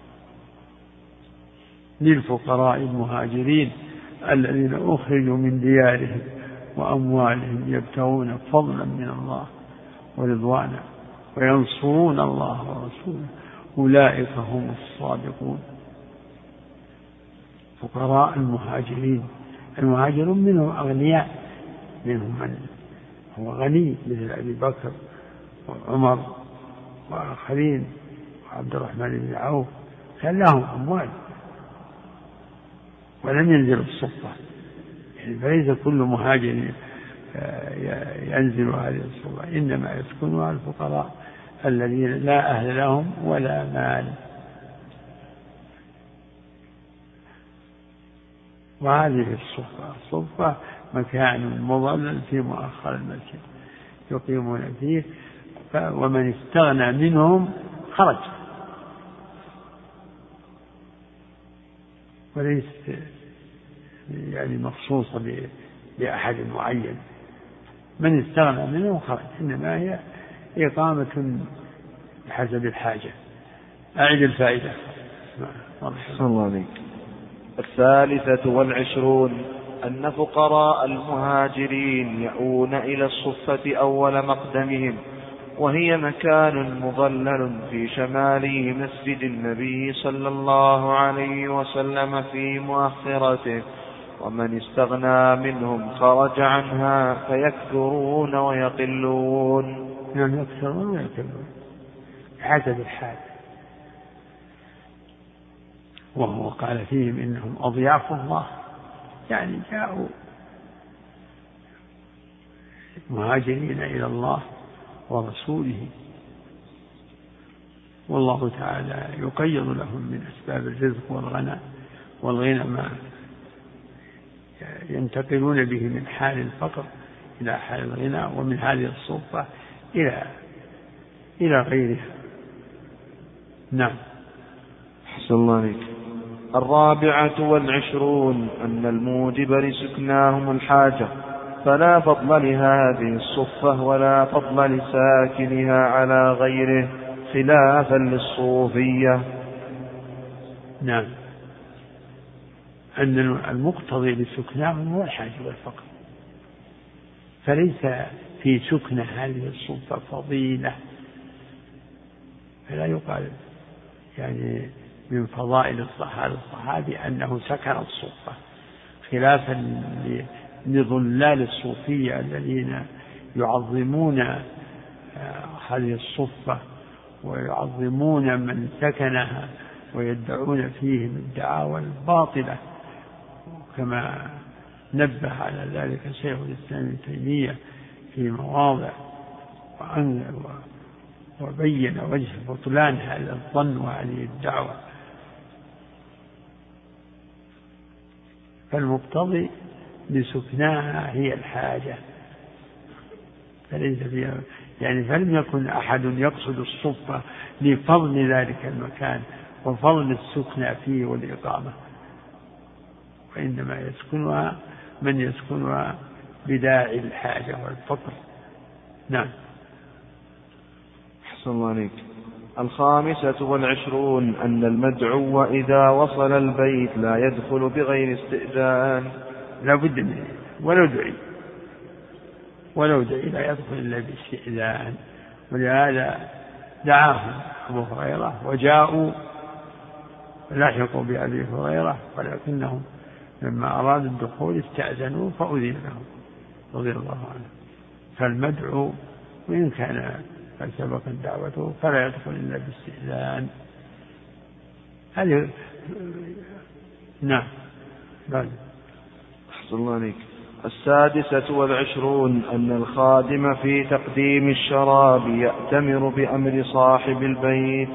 للفقراء المهاجرين الذين أخرجوا من ديارهم وأموالهم يبتغون فضلا من الله ورضوانا وينصرون الله ورسوله أولئك هم الصادقون. فقراء المهاجرون منهم أغنياء، منهم من هو غني مثل أبي بكر وعمر وآخرين وعبد الرحمن بن عوف، كان لهم أموال ولم ينزلوا الصفة، يعني فليس كل مهاجر ينزل هذه الصفة، إنما يسكنها الفقراء الذين لا أهل لهم ولا مال. وهذه الصفة مكان مظلل في مؤخر المسجد يقيمون فيه، ومن استغنى منهم خرج، وليس يعني مخصوصة بأحد معين. من استغنى منهم خرج، إنما هي إقامة بحسب الحاجة. أعد الفائدة. صلى الله عليه. 23 أن فقراء المهاجرين يأون إلى الصفة أول مقدمهم، وهي مكان مظلل في شماله مسجد النبي صلى الله عليه وسلم في مؤخرته، ومن استغنى منهم خرج عنها فيكثرون ويقلون. نعم، يكثرون ويقلون بحسب الحال. وهو قال فيهم إنهم أضياف الله، يعني جاءوا مهاجرين إلى الله ورسوله، والله تعالى يقيض لهم من أسباب الرزق والغنى ما ينتقلون به من حال الفقر إلى حال الغنى، ومن هذه الصفة إلى غيرها. نعم. أحسن الله عليك. 24 أن الموجب لسكناهم الحاجة، فلا فضل لهذه الصفة ولا فضل لساكنها على غيره، خلافا للصوفية. نعم، أن المقتضي لسكناهم هو الحاجة والفقر، فليس في سكن هذه الصفة فضيلة، فلا يقال يعني من فضائل الصحابي أنه سكن الصفة، خلافا لضلال الصوفية الذين يعظمون هذه الصفة ويعظمون من سكنها ويدعون فيهم الدعاوى الباطلة، كما نبه على ذلك شيخ الإسلام ابن تيمية في مواضع، وبين وجه بطلان هذا الظن وهذه الدعوة. فالمقتضي لسكناها هي الحاجة، فليس فيها يعني فلم يكن أحد يقصد الصفة لفضل ذلك المكان وفضل السكنى فيه والإقامة، وإنما يسكنها من يسكنها بداعي الحاجة والفقر. نعم. أحسن الله عليك. 25 أن المدعو إذا وصل البيت لا يدخل بغير استئذان، لا بد منه، ولو دعي لا يدخل إلا باستئذان. ولهذا دعاهم أبو هريرة وجاءوا لحقوا بأبي هريرة، ولكنهم لما أرادوا الدخول استأذنوا فأذن لهم رضي الله عنه. فالمدعو وإن كان قد سبقت دعوته فلا يدخل إلا باستئذان. هذه نعم. أحسن الله عليك. 26 أن الخادم في تقديم الشراب يأتمر بأمر صاحب البيت.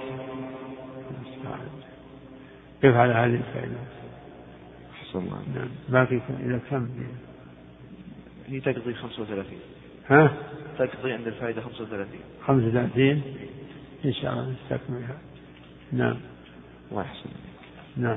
كيف على هذه الفائدة؟ أحسن الله. نعم. باقي إلى كم؟ هي تقضي 35. ها؟ تقضي عند الفائدة 35. 35 إن شاء الله نستكملها. نعم. الله يحسن. نعم.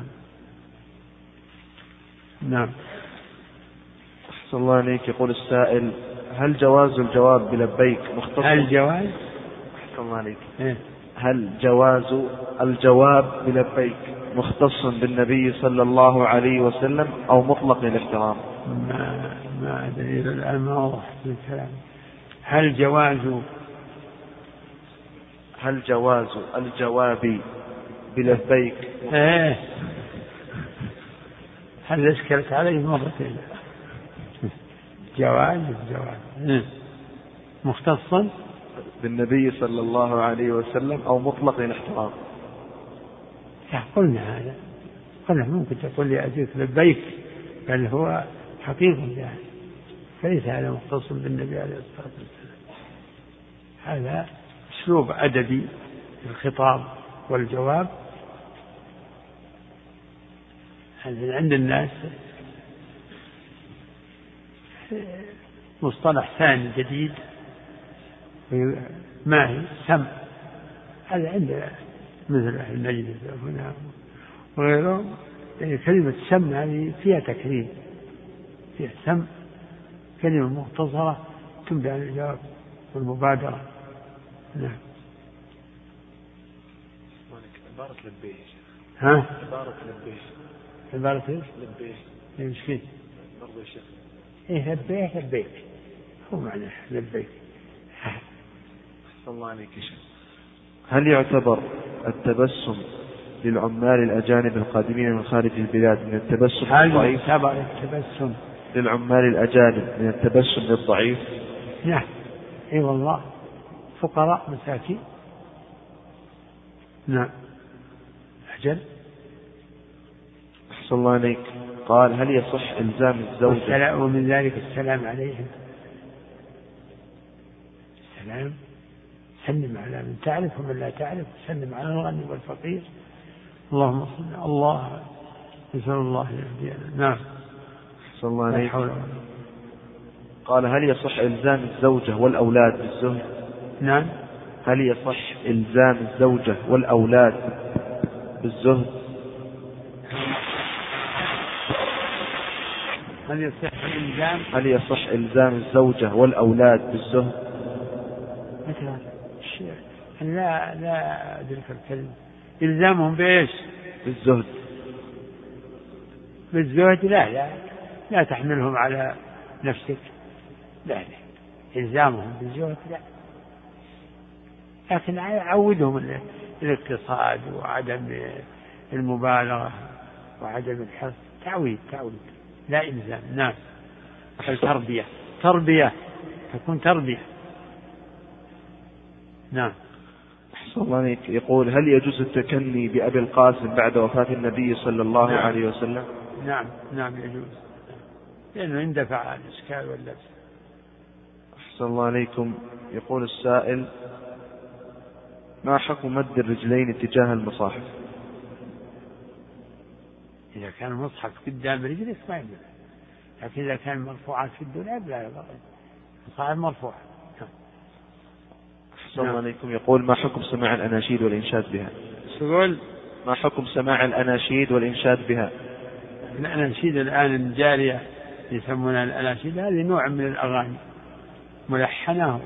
نعم. أحسن الله عليك. يقول السائل: هل جواز الجواب بلبيك مختص؟ هل جواز؟ أحسن الله عليك. إيه؟ هل جواز الجواب بلبيك مختص بالنبي صلى الله عليه وسلم أو مطلق للاحترام؟ ما دليل الآن ما واضح في الكلام. هل جواز الجواب بلبيك؟ إيه؟ هل أشكلت عليه مرتين؟ جواز مختصا بالنبي صلى الله عليه وسلم أو مطلق للاحترام؟ قلنا هذا، قلنا ممكن تقول لي أجيك لبيك، بل هو حقيقي يعني، فليس هذا مختص بالنبي عليه الصلاة والسلام. هذا أسلوب أدبي في الخطاب والجواب. هذا عند الناس مصطلح ثاني جديد، ما هي سم. هذا عند مثل أهل النجد هنا وغيره، يعني كلمة سم هذه فيها تكريم، فيها سم، كلمة مختصرة تبدأ عن الجواب والمبادرة. نعم. عبارة لبيه. ها؟ عبارة لبيه. عبارة ايش؟ لبيه. ايه مش فيه؟ برضو يا شيخ. ايه لبيه لبيك، هو معنى لبيك. أحسن الله عليك يا شيخ. هل يعتبر التبسم للعمال الأجانب القادمين من خارج البلاد من التبسم الضعيف؟ هل يعتبر التبسم للعمال الأجانب من التبسم للضعيف؟ نعم، اي والله، فقراء مساكين. نعم، أجل. أحسن الله عليك. قال هل يصح إلزام الزوجة ومن ذلك السلام عليهم، السلام، سلم على من تعرف ومن لا تعرف، سلم على الغني والفقير. اللهم صل الله، نسأل الله يهدينا. نعم. أحسن الله عليك. قال هل يصح إلزام الزوجة والأولاد بالزهد؟ نعم. هل يصح إلزام الزوجة والأولاد بالزهد؟ هل يصح إلزام الزوجة والأولاد بالزهد؟ لا أدرك الكلمة. إلزامهم بإيش؟ بالزهد. بالزهد لا تحملهم على نفسك. لا إلزامهم بالزهد لا، لكن عودهم الاقتصاد وعدم المبالغة وعدم الحرص. تعويد لا إلزام. نعم. تربية تكون تربية. نعم. أحسن الله عليك. يقول هل يجوز التكني بأبي القاسم بعد وفاة النبي صلى الله عليه وسلم؟ نعم يجوز، لأنه اندفع الإشكال واللبس. أحسن الله عليكم. يقول السائل ما حكم مد الرجلين اتجاه المصاحف؟ إذا كان المصحف قدام رجلك ما يجوز، لكن إذا كان مرفوعات في الدولاب لا يضر، المصاحف مرفوع. أحسن الله عليكم. يقول ما حكم سماع الأناشيد والإنشاد بها؟ سؤال. ما حكم سماع الأناشيد والإنشاد بها؟ الأناشيد الآن الجارية يسمونها الأناشيد، هذه نوع من الأغاني ملحنة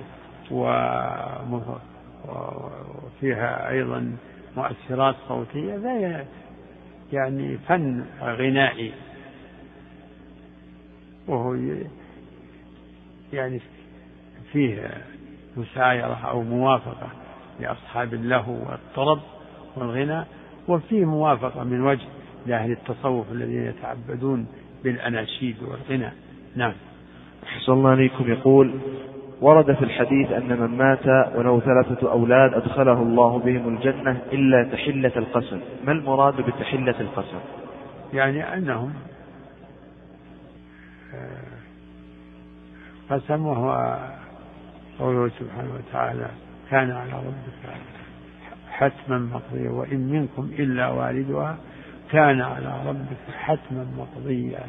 وفيها أيضا مؤثرات صوتية، لا يعني فن غنائي، وهو يعني فيه مسايرة أو موافقة لأصحاب اللهو والطرب والغناء، وفيه موافقة من وجه لأهل التصوف الذين يتعبدون بالأناشيد والغناء. نعم. أحسن الله عليكم. يقول ورد في الحديث أن من مات وله 3 أولاد أدخله الله بهم الجنة إلا تحلة القسم. ما المراد بتحلة القسم؟ يعني أنهم قسم، وهو قوله سبحانه وتعالى كان على ربك حتما مقضيا وإن منكم إلا واردها كان على ربك حتما مقضيا،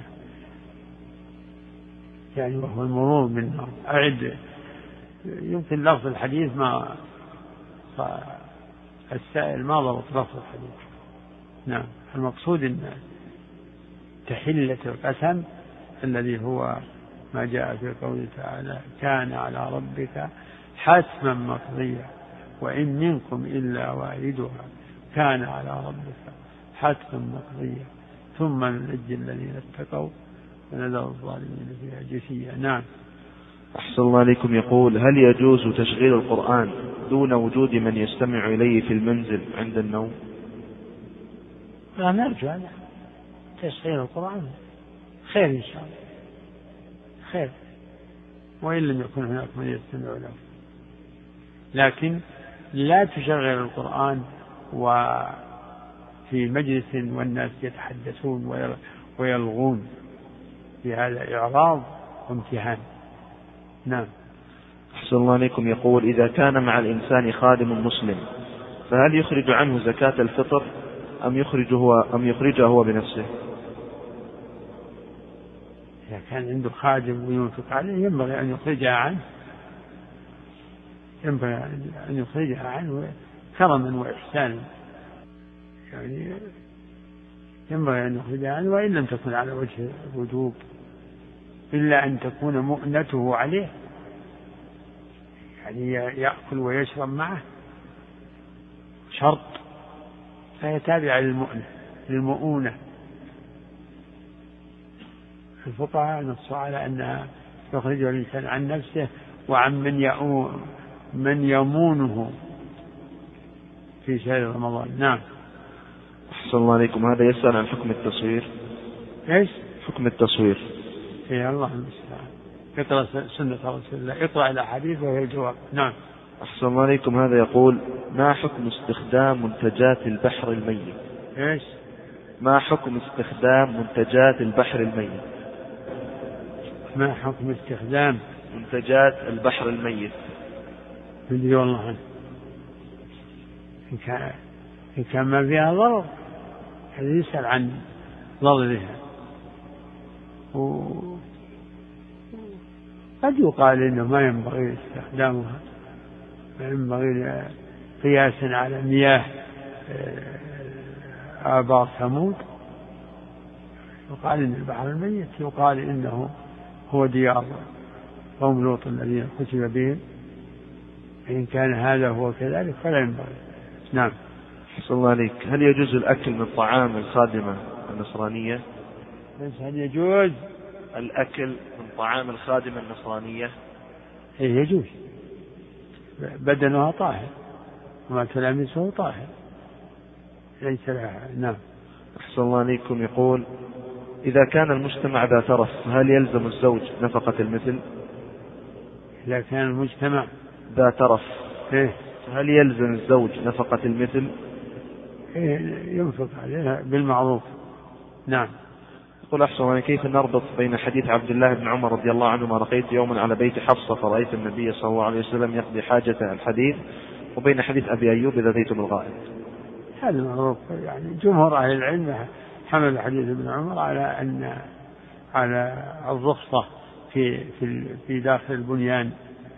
يعني وهو المرور بالنار. أعد يمكن لفظ الحديث ما السائل ما ضبط لفظ الحديث. نعم. المقصود أن تحلة القسم الذي هو ما جاء في قوله تعالى كان على ربك حتما مقضيا وإن منكم إلا واردها كان على ربك حتما مقضيا ثم ننجي الذين اتقوا ونذر الظالمين فيها جثيا. نعم. أحسن الله عليكم. يقول هل يجوز تشغيل القرآن دون وجود من يستمع إليه في المنزل عند النوم؟ لا نرجو هذا، تشغيل القرآن خير إن شاء الله، خير، وإن لم يكن هناك من يستمع له، لكن لا تشغل القرآن وفي مجلس والناس يتحدثون ويلغون، في هذا إعراض وامتهان. نعم. أحسن الله عليكم. يقول إذا كان مع الإنسان خادم مسلم فهل يخرج عنه زكاة الفطر أم يخرجها هو بنفسه؟ إذا كان عنده خادم وينفق عليه ينبغي أن يخرجها عنه كرما وإحسانا، يعني ينبغي أن يخرجها عنه، وإن لم تكن على وجه الوجوب إلا أن تكون مؤنته عليه، يعني يأكل ويشرب معه شرط، فهي تابعة للمؤونة. الفقهاء نصوا على أنها يخرجها الإنسان عن نفسه وعن من من يمونه في شهر رمضان. نعم. أحسن الله عليكم. هذا يسأل عن حكم التصوير. إيش حكم التصوير؟ يا الله المستعان. اقرأ سنة رسول الله، اقرأ الأحاديث وهي الجواب. نعم. أحسن الله عليكم. هذا يقول ما حكم استخدام منتجات البحر الميت؟ إيش؟ ما حكم استخدام منتجات البحر الميت؟ ما حكم استخدام منتجات البحر الميت؟ بدي والله عنه. إن كان ما فيها ضرر هذا يسأل عن ضررها، قد يقال إنه ما ينبغي استخدامها، ما ينبغي قياسا على مياه آبار ثمود. يقال إن البحر الميت يقال إنه هو ديار قوم لوط الذين كتب بهم، إن كان هذا هو كذلك فلا ينبغي. نعم. أحسن الله عليك. هل يجوز الأكل من طعام الخادمة النصرانية؟ هل يجوز الأكل من طعام الخادمة النصرانية؟ إيه يجوز، بدنها طاهر وما تلامسه طاهر ليس لها. نعم. أحسن الله عليكم. يقول إذا كان المجتمع ذا ترف هل يلزم الزوج نفقة المثل؟ إذا كان المجتمع ذا ترف إيه؟ هل يلزم الزوج نفقة المثل؟ إيه ينفق عليها بالمعروف. نعم. يقول أحسن الله، كيف نربط بين حديث عبد الله بن عمر رضي الله عنهما رقيت يوما على بيت حفصة فرأيت النبي صلى الله عليه وسلم يقضي حاجته الحديث، وبين حديث أبي أيوب إذا أتيت بالغائب؟ هذا معروف، يعني جمهور أهل العلم حمل حديث ابن عمر على الرخصة في داخل البنيان.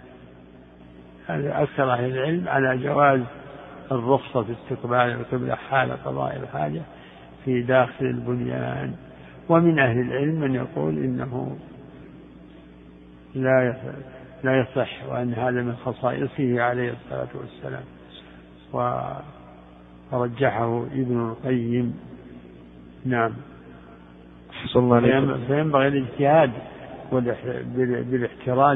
هذا أكثر أهل العلم على جواز الرخصة في استقبال القبلة حال قضاء الحاجة في داخل البنيان. ومن أهل العلم من يقول إنه لا يصح، وأن هذا من خصائصه عليه الصلاة والسلام، ورجحه ابن القيم. نعم. فينبغي الاجتهاد بالاحتراز،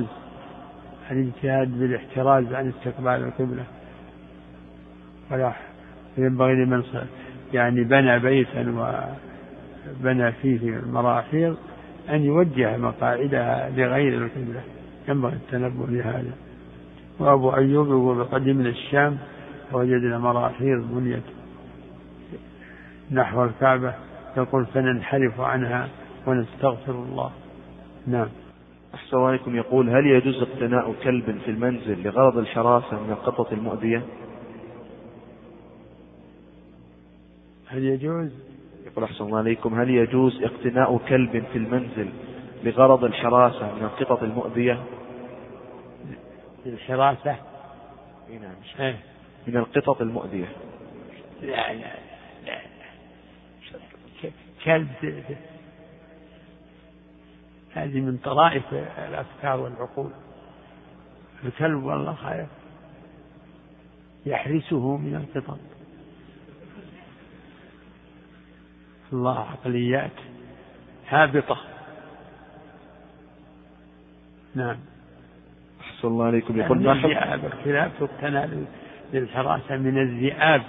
عن استقبال القبلة. ولا ينبغي لمن يعني بنى بيتا وبنى فيه مراحيض أن يوجه مقاعدها لغير القبلة، ينبغي التنبه لهذا. وأبو أيوب يقول قدمنا الشام ووجدنا مراحيض بنيت نحو الكعبة، يقول فننحرف عنها ونستغفر الله. نعم. أحسن الله عليكم. يقول هل يجوز اقتناء كلب في المنزل لغرض الحراسة من القطط المؤذية؟ هل يجوز؟ يقول أحسن الله عليكم هل يجوز اقتناء كلب في المنزل لغرض الحراسة من القطط المؤذية؟ الحراسة؟ نعم. من القطط المؤذية. لا كلب هذه من طرائف الأفكار والعقول. الكلب والله خير يحرسه من القطط. الله عقليات هابطة. نعم. أحسن الله عليكم. يقول ما الذئاب الكلاب تقتنى للحراسة من الذئاب.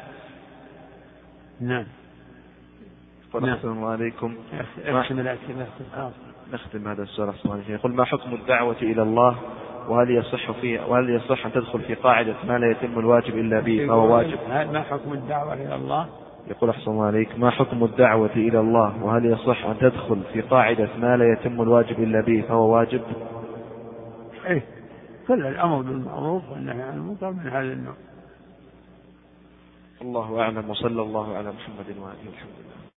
نعم. أحسن الله عليكم. نختم هذا السؤال. أحسن الله عليكم. يقول ما حكم الدعوة إلى الله، وهل يصح أن تدخل في قاعدة ما لا يتم الواجب إلا به فهو واجب؟ ما حكم الدعوة إلى الله؟ يقول أحسن الله عليك ما حكم الدعوة إلى الله، وهل يصح أن تدخل في قاعدة ما لا يتم الواجب إلا به فهو واجب؟ إيه، كل الأمر بالمعروف والنهي عن المنكر من هذا النوع. الله أعلم، وصلى الله على محمد وآله. الحمد لله.